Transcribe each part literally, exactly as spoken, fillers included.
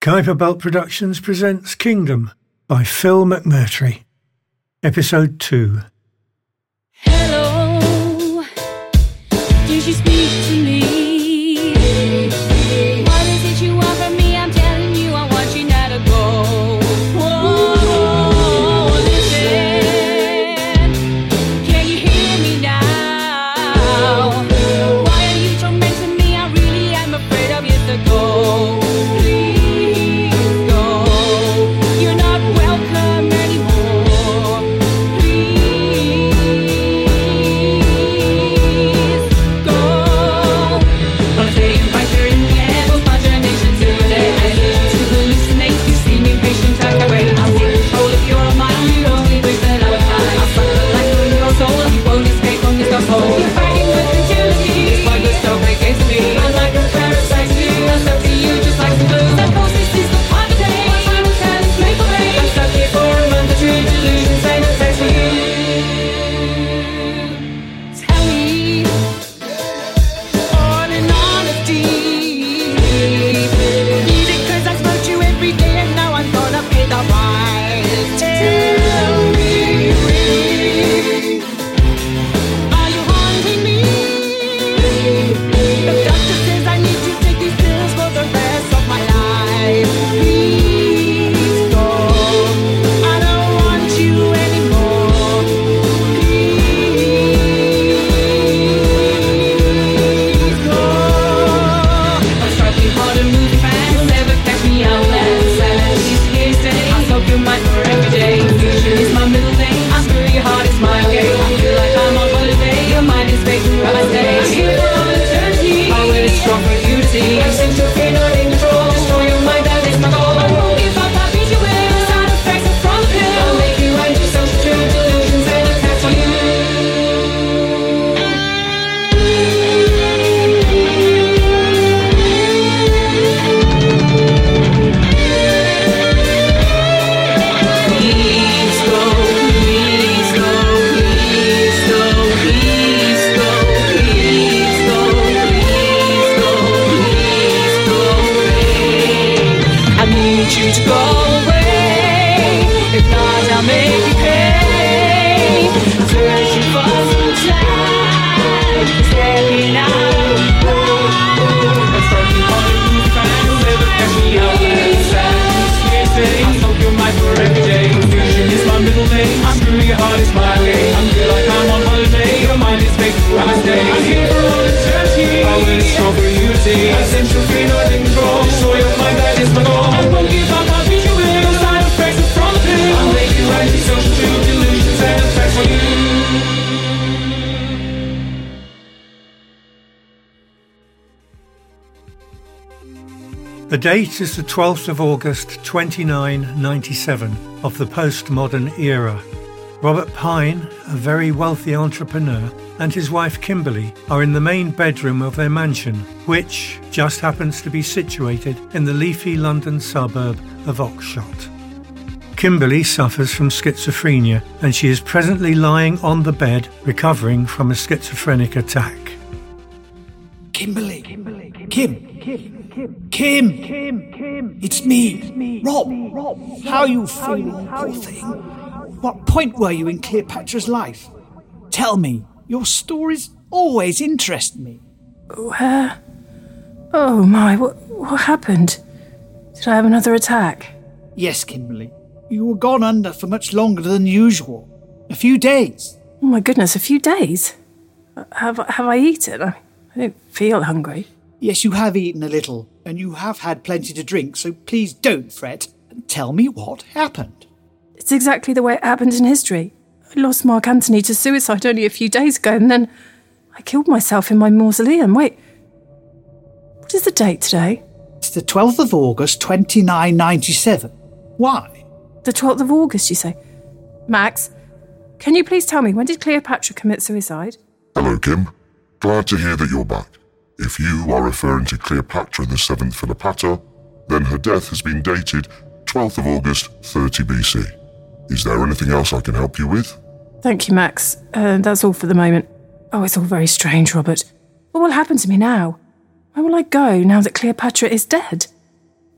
Kuiper Belt Productions presents Kingdom by Phil McMurtry. Episode two. Hello, did you speak to me? What is it you want from me? I'm telling you I want you now to go. Whoa, listen, can you hear me now? Why are you tormenting me? I really am afraid of you to go. The date is the twelfth of August twenty-nine ninety-seven of the postmodern era. Robert Pine, a very wealthy entrepreneur, and his wife Kimberly are in the main bedroom of their mansion, which just happens to be situated in the leafy London suburb of Oxshott. Kimberly suffers from schizophrenia and she is presently lying on the bed recovering from a schizophrenic attack. Kimberly, Kimberly, Kim, Kim, Kim, Kim, Kim, Kim, it's me, Rob. Rob. How are you feeling, poor thing? What point were you in Cleopatra's life? Tell me, your stories always interest me. Where? Oh my, what, what happened? Did I have another attack? Yes, Kimberly. You were gone under for much longer than usual. A few days. Oh my goodness, a few days? Have, have I eaten? I, I don't feel hungry. Yes, you have eaten a little, and you have had plenty to drink, so please don't fret, and tell me what happened. It's exactly the way it happened in history. I lost Mark Antony to suicide only a few days ago, and then I killed myself in my mausoleum. Wait, what is the date today? It's the twelfth of August, twenty-nine ninety-seven. Why? The twelfth of August, you say? Max, can you please tell me, when did Cleopatra commit suicide? Hello, Kim. Glad to hear that you're back. If you are referring to Cleopatra the seventh Philopator, then her death has been dated twelfth of August, thirty B C. Is there anything else I can help you with? Thank you, Max. Uh, that's all for the moment. Oh, it's all very strange, Robert. What will happen to me now? Where will I go now that Cleopatra is dead?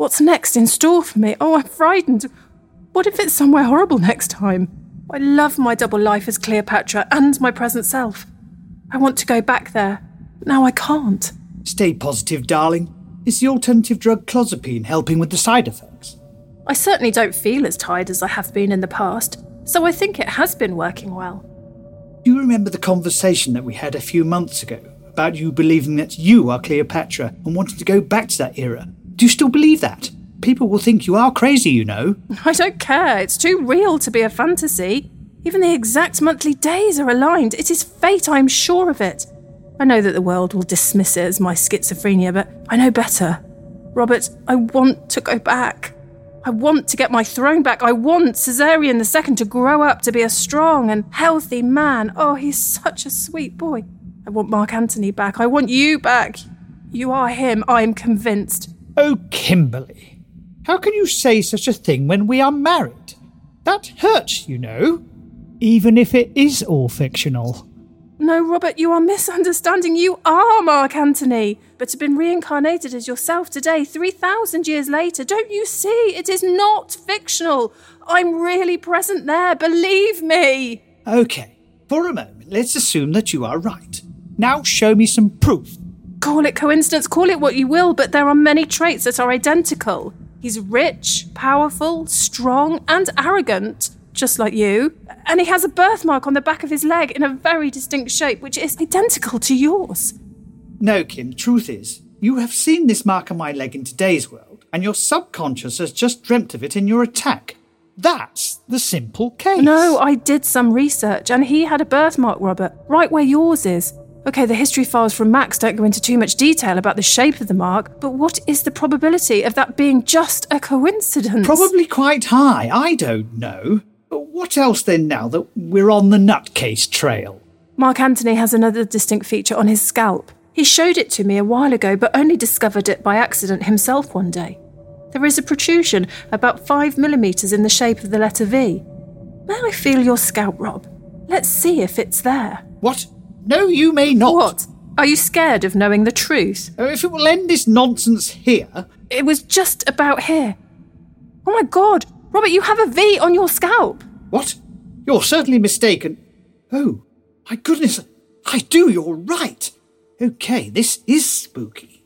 What's next in store for me? Oh, I'm frightened. What if it's somewhere horrible next time? I love my double life as Cleopatra and my present self. I want to go back there. Now I can't. Stay positive, darling. Is the alternative drug clozapine helping with the side effects? I certainly don't feel as tired as I have been in the past, so I think it has been working well. Do you remember the conversation that we had a few months ago about you believing that you are Cleopatra and wanting to go back to that era? Do you still believe that? People will think you are crazy, you know. I don't care. It's too real to be a fantasy. Even the exact monthly days are aligned. It is fate, I'm sure of it. I know that the world will dismiss it as my schizophrenia, but I know better. Robert, I want to go back. I want to get my throne back. I want Caesarion the Second to grow up to be a strong and healthy man. Oh, he's such a sweet boy. I want Mark Antony back. I want you back. You are him, I'm convinced. Oh, Kimberly, how can you say such a thing when we are married? That hurts, you know, even if it is all fictional. No, Robert, you are misunderstanding. You are Mark Antony, but have been reincarnated as yourself today, three thousand years later. Don't you see? It is not fictional. I'm really present there, believe me. OK, for a moment, let's assume that you are right. Now show me some proof. Call it coincidence, call it what you will, but there are many traits that are identical. He's rich, powerful, strong, and arrogant, just like you. And he has a birthmark on the back of his leg in a very distinct shape, which is identical to yours. No, Kim, the truth is, you have seen this mark on my leg in today's world, and your subconscious has just dreamt of it in your attack. That's the simple case. No, I did some research, and he had a birthmark, Robert, right where yours is. OK, the history files from Max don't go into too much detail about the shape of the mark, but what is the probability of that being just a coincidence? Probably quite high, I don't know. But what else then now that we're on the nutcase trail? Mark Antony has another distinct feature on his scalp. He showed it to me a while ago, but only discovered it by accident himself one day. There is a protrusion about five millimetres in the shape of the letter V. May I feel your scalp, Rob? Let's see if it's there. What? No, you may not. What? Are you scared of knowing the truth? Uh, if it will end this nonsense here... It was just about here. Oh my God! Robert, you have a V on your scalp. What? You're certainly mistaken. Oh, my goodness. I do, you're right. OK, this is spooky.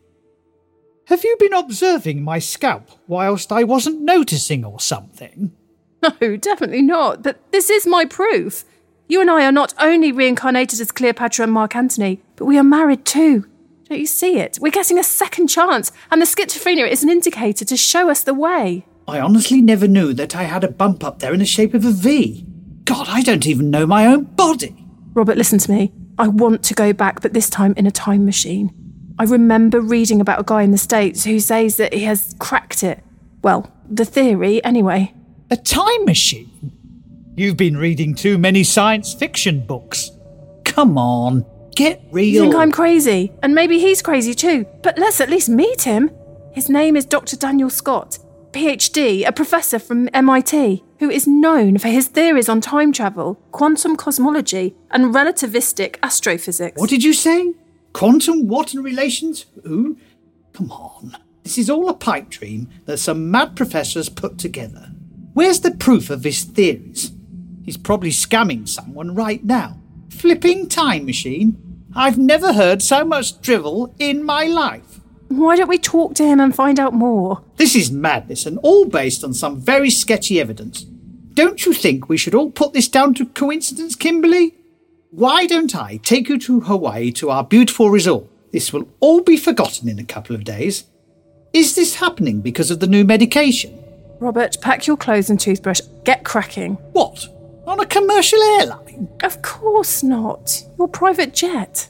Have you been observing my scalp whilst I wasn't noticing or something? No, definitely not. But this is my proof. You and I are not only reincarnated as Cleopatra and Mark Antony, but we are married too. Don't you see it? We're getting a second chance, and the schizophrenia is an indicator to show us the way. I honestly never knew that I had a bump up there in the shape of a V. God, I don't even know my own body. Robert, listen to me. I want to go back, but this time in a time machine. I remember reading about a guy in the States who says that he has cracked it. Well, the theory, anyway. A time machine? You've been reading too many science fiction books. Come on, get real. You think I'm crazy? And maybe he's crazy too. But let's at least meet him. His name is Doctor Daniel Scott, P H D, a professor from M I T, who is known for his theories on time travel, quantum cosmology, and relativistic astrophysics. What did you say? Quantum what in relation to who? Come on. This is all a pipe dream that some mad professors put together. Where's the proof of his theories? He's probably scamming someone right now. Flipping time machine? I've never heard so much drivel in my life. Why don't we talk to him and find out more? This is madness, and all based on some very sketchy evidence. Don't you think we should all put this down to coincidence, Kimberly? Why don't I take you to Hawaii to our beautiful resort? This will all be forgotten in a couple of days. Is this happening because of the new medication? Robert, pack your clothes and toothbrush. Get cracking. What? On a commercial airline? Of course not. Your private jet.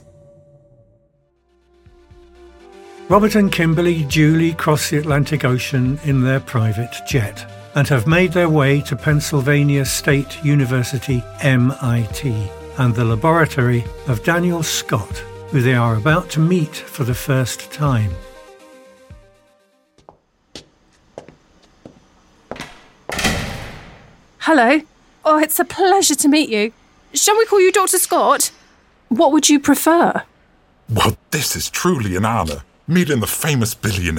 Robert and Kimberly duly cross the Atlantic Ocean in their private jet and have made their way to Pennsylvania State University, M I T, and the laboratory of Daniel Scott, who they are about to meet for the first time. Hello. Oh, it's a pleasure to meet you. Shall we call you Doctor Scott? What would you prefer? Well, this is truly an honour. Meeting the famous billionaire.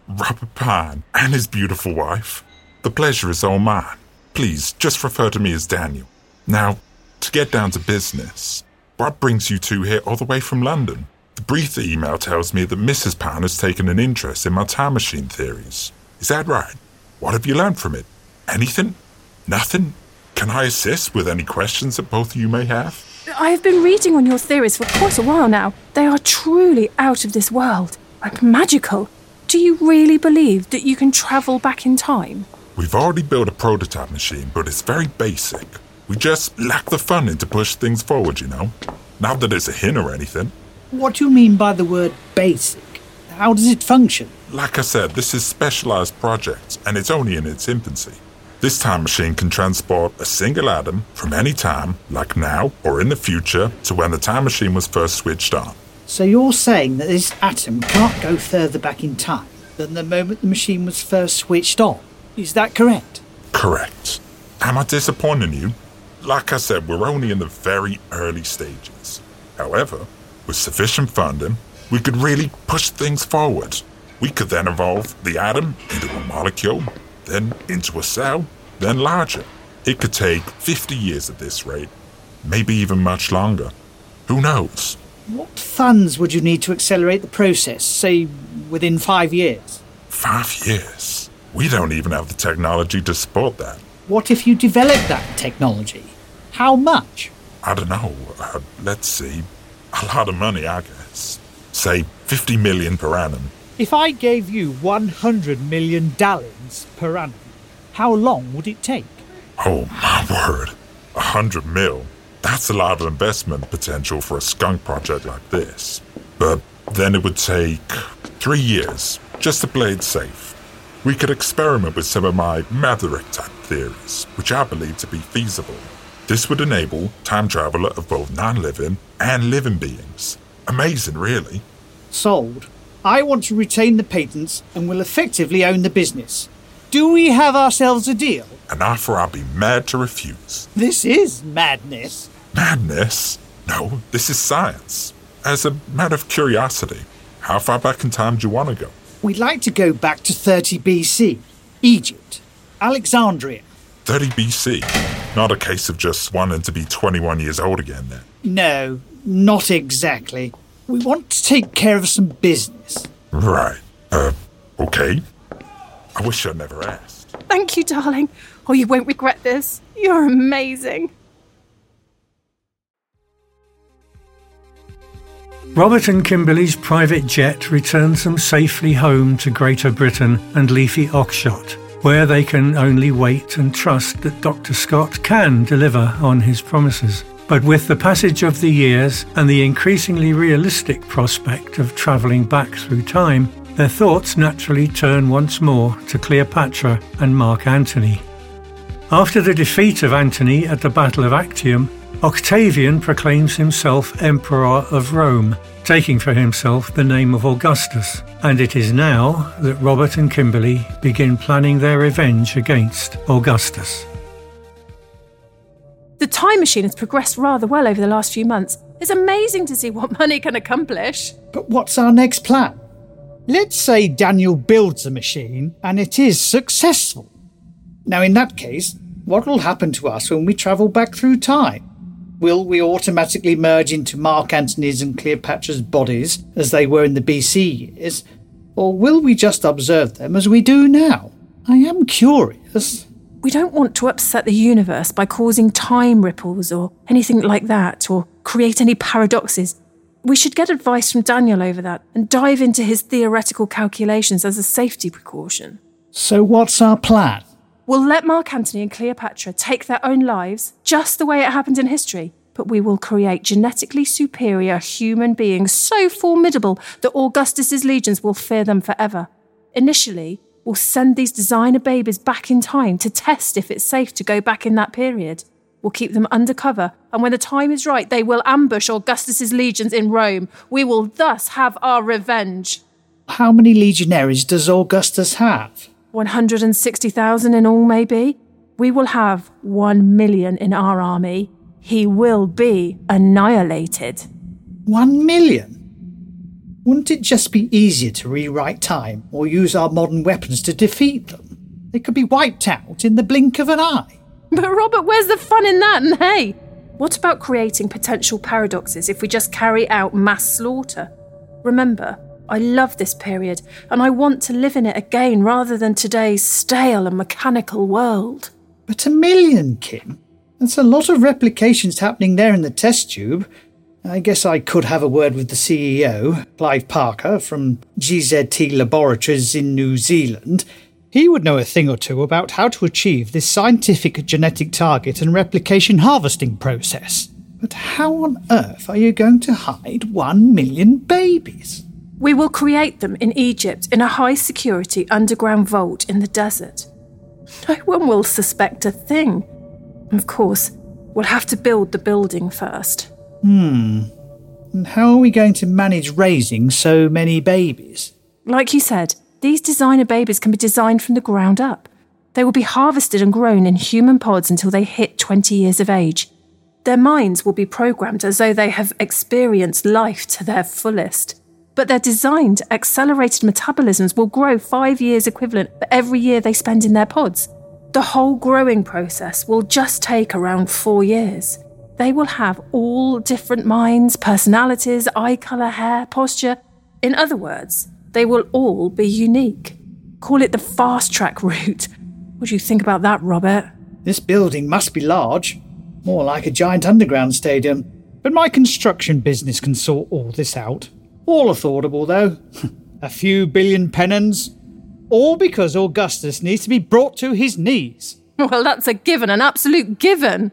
Robert Pine and his beautiful wife. The pleasure is all mine. Please, just refer to me as Daniel. Now, to get down to business, what brings you two here all the way from London? The brief email tells me that Missus Pine has taken an interest in my time machine theories. Is that right? What have you learned from it? Anything? Nothing? Can I assist with any questions that both of you may have? I have been reading on your theories for quite a while now. They are truly out of this world and magical. Do you really believe that you can travel back in time? We've already built a prototype machine, but it's very basic. We just lack the funding to push things forward, you know? Not that it's a hint or anything. What do you mean by the word basic? How does it function? Like I said, this is a specialized project, and it's only in its infancy. This time machine can transport a single atom from any time, like now or in the future, to when the time machine was first switched on. So you're saying that this atom can't go further back in time than the moment the machine was first switched on? Is that correct? Correct. Am I disappointing you? Like I said, we're only in the very early stages. However, with sufficient funding, we could really push things forward. We could then evolve the atom into a molecule, then into a cell, then larger. It could take fifty years at this rate, maybe even much longer. Who knows? What funds would you need to accelerate the process, say, within five years? Five years? We don't even have the technology to support that. What if you develop that technology? How much? I don't know. Uh, let's see. A lot of money, I guess. Say fifty million per annum. If I gave you one hundred million dallions per annum, how long would it take? Oh, my word. A hundred mil. That's a lot of investment potential for a skunk project like this. But then it would take three years, just to play it safe. We could experiment with some of my Maverick-type theories, which I believe to be feasible. This would enable time travel of both non-living and living beings. Amazing, really. Sold. I want to retain the patents and will effectively own the business. Do we have ourselves a deal? An offer I'd be mad to refuse. This is madness. Madness? No, this is science. As a matter of curiosity, how far back in time do you want to go? We'd like to go back to thirty B C, Egypt, Alexandria. thirty B C? Not a case of just wanting to be twenty-one years old again, then? No, not exactly. We want to take care of some business. Right. Uh, okay. I wish I'd never asked. Thank you, darling. Oh, you won't regret this. You're amazing. Robert and Kimberly's private jet returns them safely home to Greater Britain and leafy Oxshott, where they can only wait and trust that Doctor Scott can deliver on his promises. But with the passage of the years and the increasingly realistic prospect of travelling back through time, their thoughts naturally turn once more to Cleopatra and Mark Antony. After the defeat of Antony at the Battle of Actium, Octavian proclaims himself Emperor of Rome, taking for himself the name of Augustus, and it is now that Robert and Kimberly begin planning their revenge against Augustus. The time machine has progressed rather well over the last few months. It's amazing to see what money can accomplish. But what's our next plan? Let's say Daniel builds a machine and it is successful. Now, in that case, what will happen to us when we travel back through time? Will we automatically merge into Mark Antony's and Cleopatra's bodies as they were in the B C years? Or will we just observe them as we do now? I am curious. We don't want to upset the universe by causing time ripples or anything like that, or create any paradoxes. We should get advice from Daniel over that and dive into his theoretical calculations as a safety precaution. So what's our plan? We'll let Mark Antony and Cleopatra take their own lives, just the way it happened in history, but we will create genetically superior human beings so formidable that Augustus's legions will fear them forever. Initially, we'll send these designer babies back in time to test if it's safe to go back in that period. We'll keep them undercover, and when the time is right, they will ambush Augustus's legions in Rome. We will thus have our revenge. How many legionaries does Augustus have? one hundred sixty thousand in all, maybe. We will have one million in our army. He will be annihilated. One million? Wouldn't it just be easier to rewrite time or use our modern weapons to defeat them? They could be wiped out in the blink of an eye. But Robert, where's the fun in that? And hey, what about creating potential paradoxes if we just carry out mass slaughter? Remember, I love this period, and I want to live in it again rather than today's stale and mechanical world. But a million, Kim? That's a lot of replications happening there in the test tube. I guess I could have a word with the C E O, Clive Parker, from G Z T Laboratories in New Zealand. He would know a thing or two about how to achieve this scientific genetic target and replication harvesting process. But how on earth are you going to hide one million babies? We will create them in Egypt in a high-security underground vault in the desert. No one will suspect a thing. Of course, we'll have to build the building first. Hmm. And how are we going to manage raising so many babies? Like you said, these designer babies can be designed from the ground up. They will be harvested and grown in human pods until they hit twenty years of age. Their minds will be programmed as though they have experienced life to their fullest. But their designed accelerated metabolisms will grow five years equivalent for every year they spend in their pods. The whole growing process will just take around four years. They will have all different minds, personalities, eye colour, hair, posture. In other words, they will all be unique. Call it the fast-track route. What do you think about that, Robert? This building must be large. More like a giant underground stadium. But my construction business can sort all this out. All affordable, though. A few billion pennons. All because Augustus needs to be brought to his knees. Well, that's a given, an absolute given.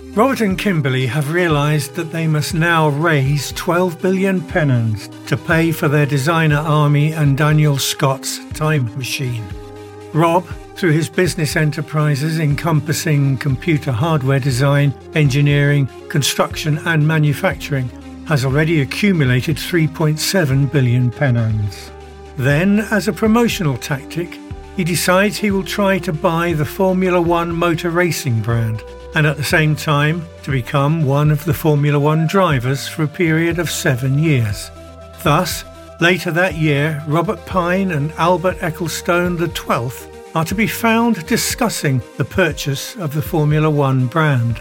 Robert and Kimberly have realised that they must now raise twelve billion pennons to pay for their designer army and Daniel Scott's time machine. Rob, through his business enterprises encompassing computer hardware design, engineering, construction and manufacturing, has already accumulated three point seven billion pennons. Then, as a promotional tactic, he decides he will try to buy the Formula One motor racing brand, and at the same time to become one of the Formula One drivers for a period of seven years. Thus, later that year, Robert Pine and Albert Ecclestone the twelfth are to be found discussing the purchase of the Formula One brand.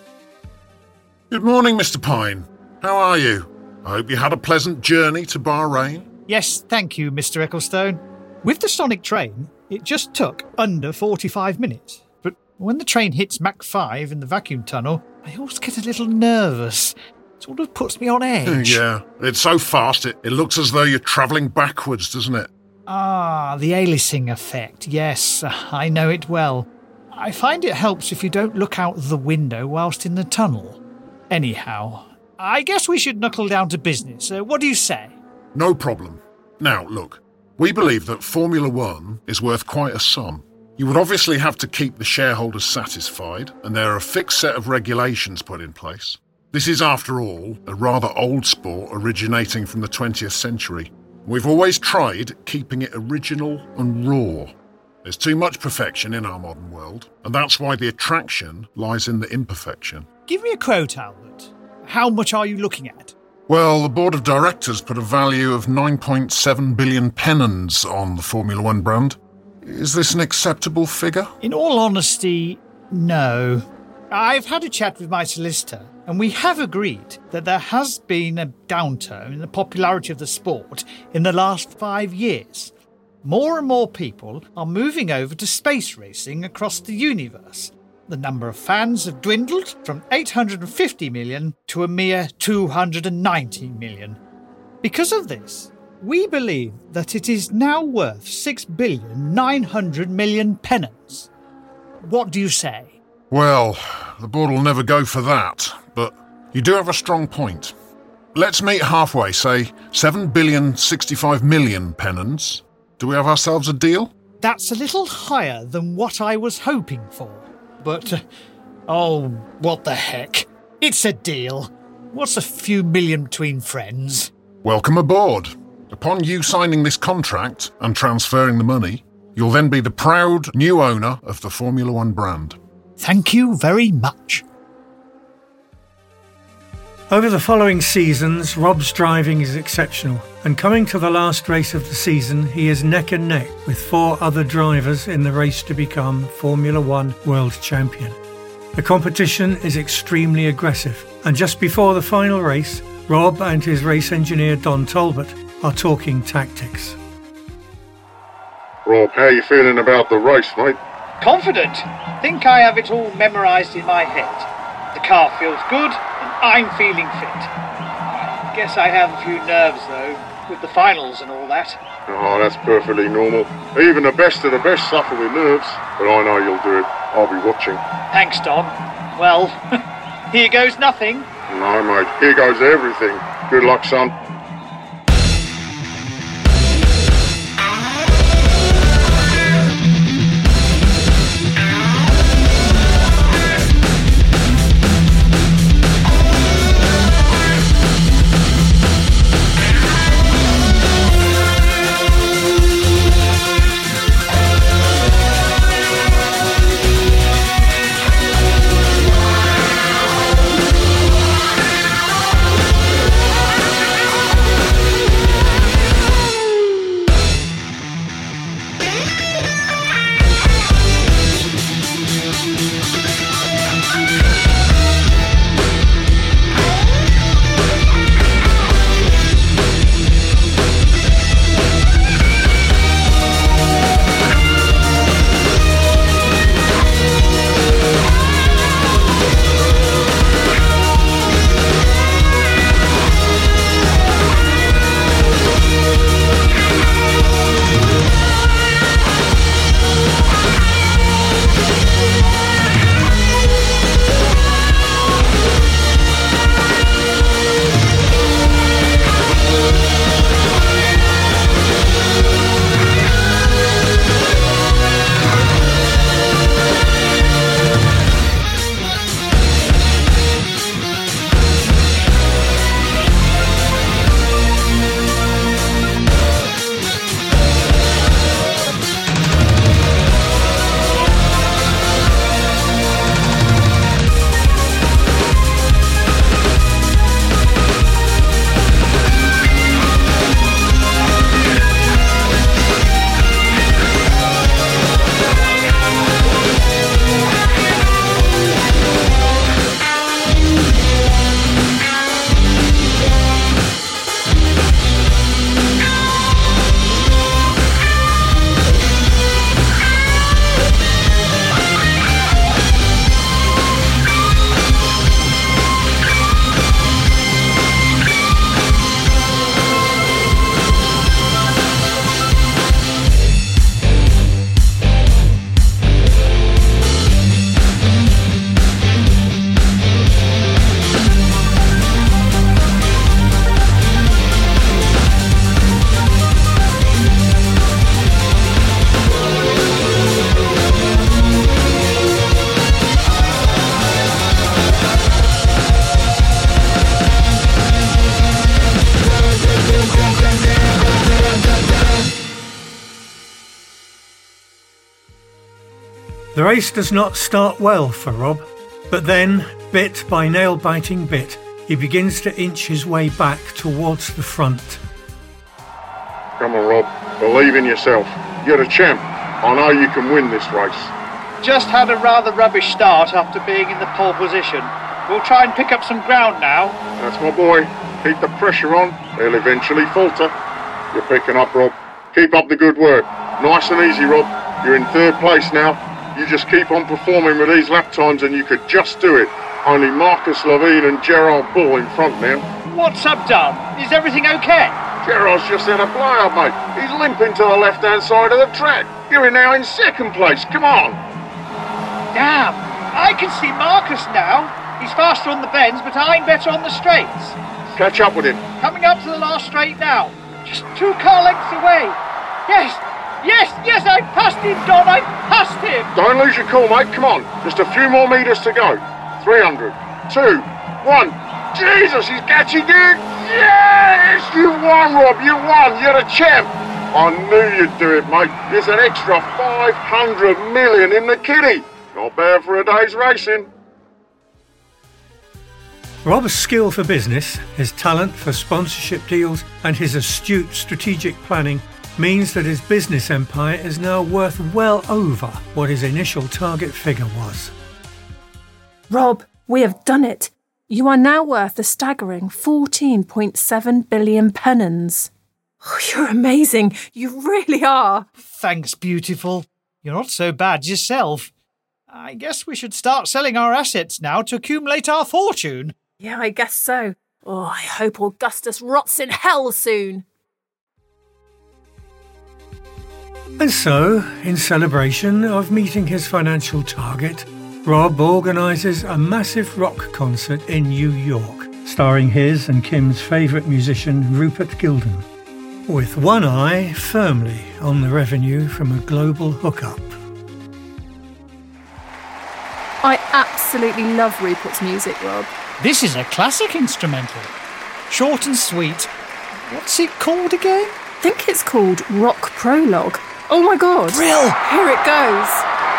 Good morning, Mister Pine. How are you? I hope you had a pleasant journey to Bahrain. Yes, thank you, Mister Ecclestone. With the Sonic train, it just took under forty-five minutes. But when the train hits Mach five in the vacuum tunnel, I always get a little nervous. It sort of puts me on edge. Yeah, it's so fast, it, it looks as though you're travelling backwards, doesn't it? Ah, the aliasing effect. Yes, I know it well. I find it helps if you don't look out the window whilst in the tunnel. Anyhow, I guess we should knuckle down to business. Uh, what do you say? No problem. Now, look, we believe that Formula One is worth quite a sum. You would obviously have to keep the shareholders satisfied, and there are a fixed set of regulations put in place. This is, after all, a rather old sport originating from the twentieth century. We've always tried keeping it original and raw. There's too much perfection in our modern world, and that's why the attraction lies in the imperfection. Give me a quote, Albert. How much are you looking at? Well, the board of directors put a value of nine point seven billion pennons on the Formula One brand. Is this an acceptable figure? In all honesty, no. I've had a chat with my solicitor, and we have agreed that there has been a downturn in the popularity of the sport in the last five years. More and more people are moving over to space racing across the universe. The number of fans have dwindled from eight hundred fifty million to a mere two hundred ninety million. Because of this, we believe that it is now worth six billion nine hundred million pennons. What do you say? Well, the board will never go for that, but you do have a strong point. Let's meet halfway, say seven billion sixty-five million pennons. Do we have ourselves a deal? That's a little higher than what I was hoping for. But, uh, oh, what the heck. It's a deal. What's a few million between friends? Welcome aboard. Upon you signing this contract and transferring the money, you'll then be the proud new owner of the Formula One brand. Thank you very much. Over the following seasons, Rob's driving is exceptional, and coming to the last race of the season, he is neck and neck with four other drivers in the race to become Formula One World Champion. The competition is extremely aggressive, and just before the final race, Rob and his race engineer Don Talbot are talking tactics. Rob, how are you feeling about the race, mate? Confident. Think I have it all memorised in my head. The car feels good, and I'm feeling fit. Guess I have a few nerves, though, with the finals and all that. Oh, that's perfectly normal. Even the best of the best suffer with nerves, but I know you'll do it. I'll be watching. Thanks, Don. Well, here goes nothing. No, mate, here goes everything. Good luck, son. The race does not start well for Rob, but then, bit by nail-biting bit, he begins to inch his way back towards the front. Come on, Rob. Believe in yourself. You're the champ. I know you can win this race. Just had a rather rubbish start after being in the pole position. We'll try and pick up some ground now. That's my boy. Keep the pressure on. They'll eventually falter. You're picking up, Rob. Keep up the good work. Nice and easy, Rob. You're in third place now. You just keep on performing with these lap times and you could just do it. Only Marcus Levine and Gerard Bull in front now. What's up, Dom? Is everything okay? Gerard's just had a blowout, mate. He's limping to the left-hand side of the track. You're now in second place. Come on. Damn. I can see Marcus now. He's faster on the bends, but I'm better on the straights. Catch up with him. Coming up to the last straight now. Just two car lengths away. Yes. Yes, yes, I passed him, Don. I passed him. Don't lose your cool, mate. Come on. Just a few more metres to go. three hundred. Two. One. Jesus, he's catching it. Yes! You won, Rob. You won. You're the champ. I knew you'd do it, mate. There's an extra five hundred million in the kitty. Not bad for a day's racing. Rob's skill for business, his talent for sponsorship deals, and his astute strategic planning means that his business empire is now worth well over what his initial target figure was. Rob, we have done it. You are now worth a staggering fourteen point seven billion pennons. Oh, you're amazing. You really are. Thanks, beautiful. You're not so bad yourself. I guess we should start selling our assets now to accumulate our fortune. Yeah, I guess so. Oh, I hope Augustus rots in hell soon. And so, in celebration of meeting his financial target, Rob organises a massive rock concert in New York, starring his and Kim's favourite musician Rupert Gilden, with one eye firmly on the revenue from a global hookup. I absolutely love Rupert's music, Rob. This is a classic instrumental. Short and sweet. What's it called again? I think it's called Rock Prologue. Oh my god. Brill! Here it goes.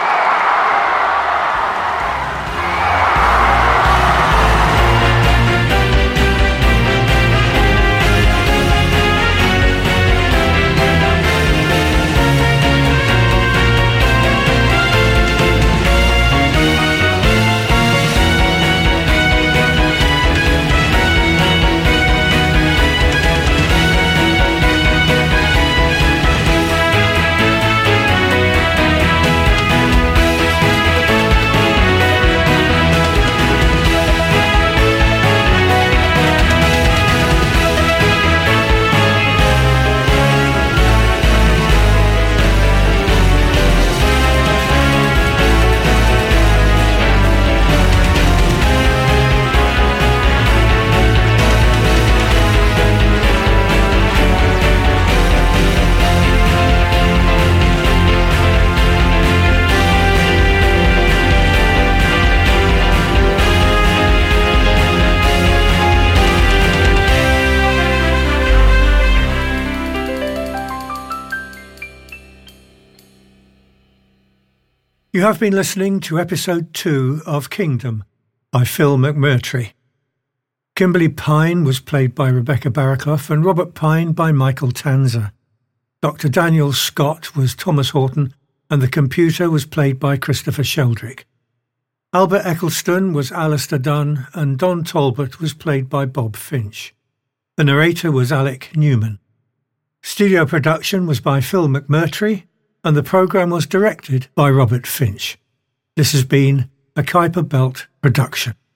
You have been listening to episode two of Kingdom by Phil McMurtry. Kimberly Pine was played by Rebecca Barraclough and Robert Pine by Michael Tanzer. Doctor Daniel Scott was Thomas Horton and the computer was played by Christopher Sheldrick. Albert Eccleston was Alistair Dunn and Don Talbot was played by Bob Finch. The narrator was Alec Newman. Studio production was by Phil McMurtry and the programme was directed by Robert Finch. This has been a Kuiper Belt production.